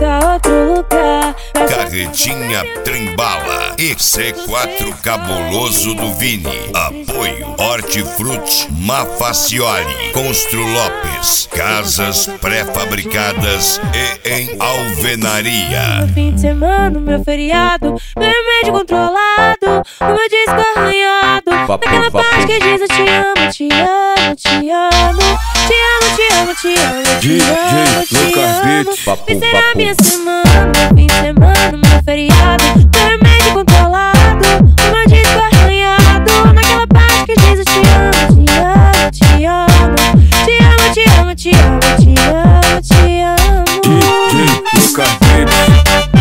tá outro lugar. Carretinha Trembala e C4 Cabuloso do Vini. Apoio Hortifruti Mafacioli, Constru Lopes, casas pré-fabricadas e em alvenaria. Meu fim de semana, meu feriado, meu remédio controlado, o meu disco arranhado. Naquela parte que diz eu te amo, te amo, te amo, te amo, te amo, te amo, te amo, te amo. Vai ser a minha semana, meu fim de semana, meu feriado, meu remédio controlado, o meu disco arranhado. Naquela parte que diz eu te amo, te amo, te amo, te amo, te amo, te amo, te amo, te amo. DJ Lucas Beats.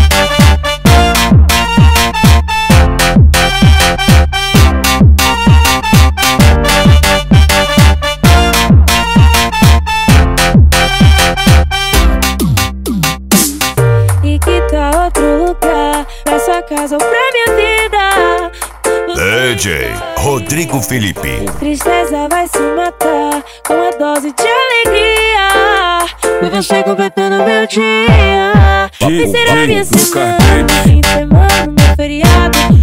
E que tá outro lugar, pra sua casa ou pra minha vida. DJ Rodrigo Felipe. Tristeza vai se matar com a dose de alegria. Por você completando meu dia. Vai ser a minha semana, fim de semana, meu feriado.